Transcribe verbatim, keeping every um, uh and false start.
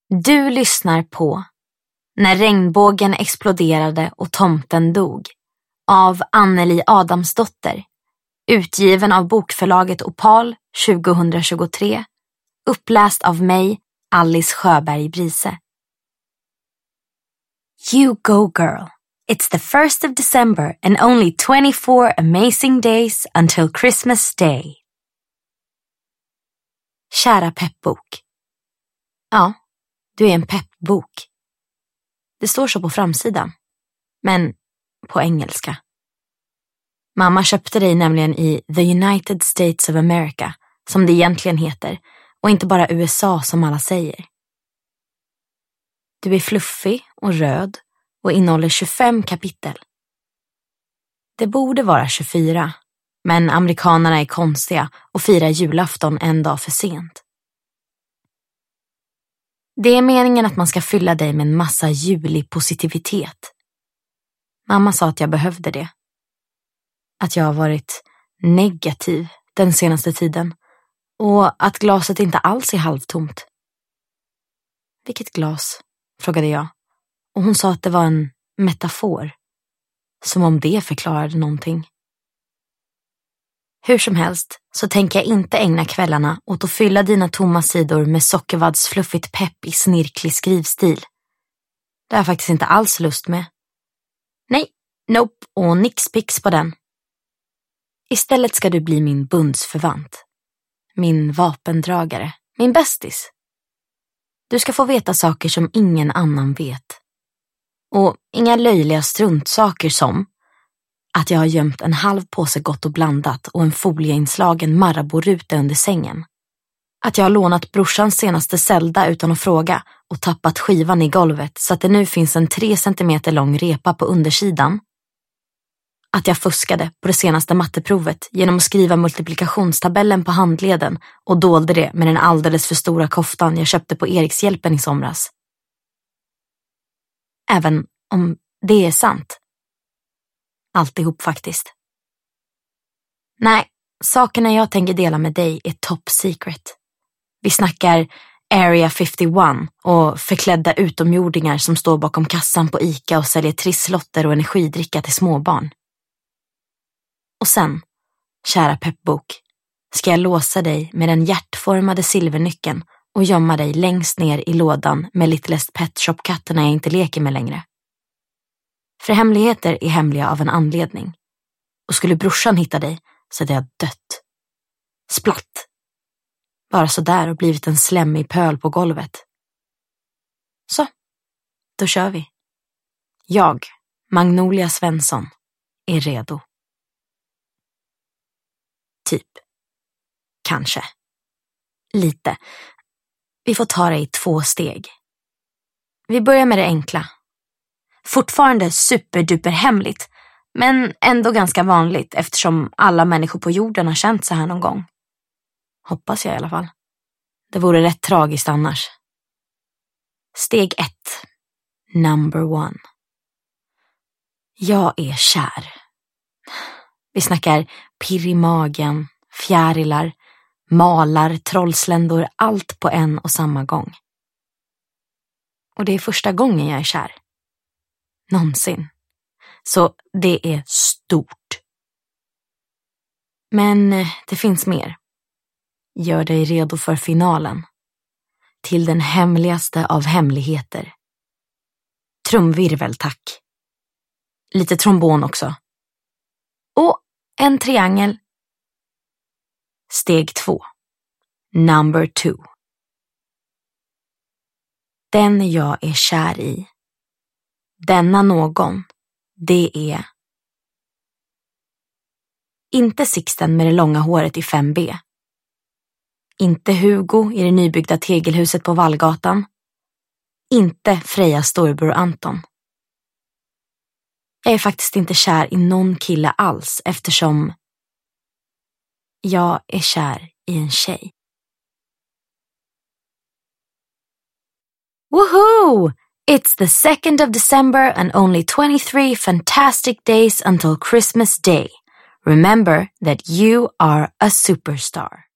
Du lyssnar på När regnbågen exploderade och tomten dog av Anneli Adamsdotter, utgiven av bokförlaget Opal tjugohundratjugotre, uppläst av mig, Alice Sjöberg Brise. You go girl. It's the first of December and only twenty-four amazing days until Christmas Day. Kära peppbok. Ja, du är en peppbok. Det står så på framsidan, men på engelska. Mamma köpte dig nämligen i The United States of America, som det egentligen heter, och inte bara U S A som alla säger. Du är fluffig och röd och innehåller tjugofem kapitel. Det borde vara tjugofyra, men amerikanerna är konstiga och firar julafton en dag för sent. Det är meningen att man ska fylla dig med en massa julig positivitet. Mamma sa att jag behövde det. Att jag har varit negativ den senaste tiden och att glaset inte alls är halvtomt. Vilket glas? Frågade jag, och hon sa att det var en metafor. Som om det förklarade någonting. Hur som helst så tänker jag inte ägna kvällarna åt att fylla dina tomma sidor med sockervadds fluffigt pepp i snirklig skrivstil. Det har jag faktiskt inte alls lust med. Nej, nope och nixpix på den. Istället ska du bli min bundsförvant. Min vapendragare, min bästis. Du ska få veta saker som ingen annan vet. Och inga löjliga struntsaker som att jag har gömt en halv påse Gott och blandat och en folieinslagen Marabou-ruta under sängen. Att jag har lånat brorsans senaste Zelda utan att fråga och tappat skivan i golvet så att det nu finns en tre centimeter lång repa på undersidan. Att jag fuskade på det senaste matteprovet genom att skriva multiplikationstabellen på handleden och dolde det med den alldeles för stora koftan jag köpte på Erikshjälpen i somras. Även om det är sant. Alltihop faktiskt. Nej, sakerna jag tänker dela med dig är top secret. Vi snackar Area femtioett och förklädda utomjordingar som står bakom kassan på Ica och säljer trisslotter och energidricka till småbarn. Och sen, kära peppbok, ska jag låsa dig med den hjärtformade silvernyckeln och gömma dig längst ner i lådan med Littlest Pet Shop-katterna jag inte leker med längre. För hemligheter är hemliga av en anledning. Och skulle brorsan hitta dig så hade jag dött. Splatt. Bara så där och blivit en slemmig pöl på golvet. Så, då kör vi. Jag, Magnolia Svensson, är redo. Typ. Kanske. Lite. Vi får ta det i två steg. Vi börjar med det enkla. Fortfarande superduper hemligt, men ändå ganska vanligt eftersom alla människor på jorden har känt så här någon gång. Hoppas jag i alla fall. Det vore rätt tragiskt annars. Steg ett. Number one. Jag är kär. Vi snackar pirr i magen, fjärilar, malar, trollsländor, allt på en och samma gång. Och det är första gången jag är kär. Någonsin. Så det är stort. Men det finns mer. Gör dig redo för finalen. Till den hemligaste av hemligheter. Trumvirvel, tack. Lite trombon också. Och en triangel. Steg två. Number two. Den jag är kär i. Denna någon, det är inte Sixten med det långa håret i fem B. Inte Hugo i det nybyggda tegelhuset på Vallgatan. Inte Frejas storbror Anton. Jag är faktiskt inte kär i någon kille alls eftersom jag är kär i en tjej. Woohoo! It's the second of December and only twenty-three fantastic days until Christmas Day. Remember that you are a superstar.